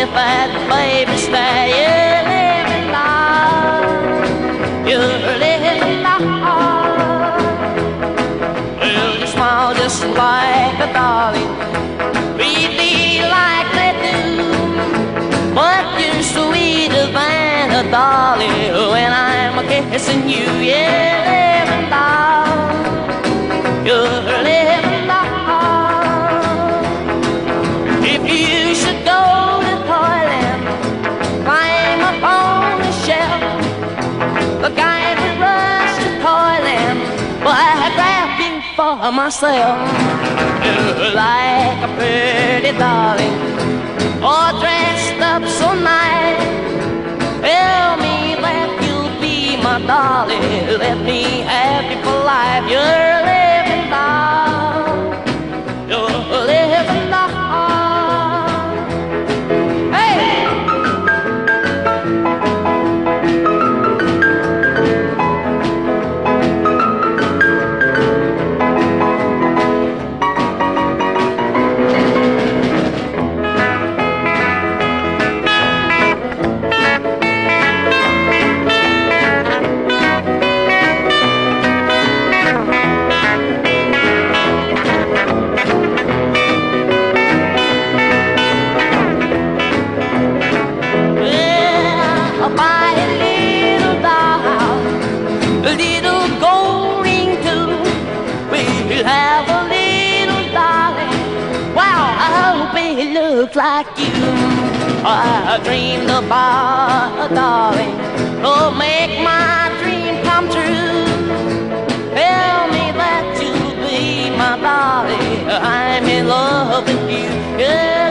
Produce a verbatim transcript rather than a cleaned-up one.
with that baby stay. You're living large, you're living large. Well, you smile just like a darling, really like they do, but you're sweeter than a darling when I'm kissing you. Yeah, living large, you're living large. If you should go to Thailand, climb up on the shelf, the guide would rush to Thailand, but I grabbed him for myself. You're like a pretty darling, all dressed up so nice. Tell me that you'll be my darling, let me have you for life. You're living large, you're living large. Have a little darling, wow, I hope it looks like you. I dreamed about a darling, oh, make my dream come true. Tell me that you'll be my darling, I'm in love with you. Yeah.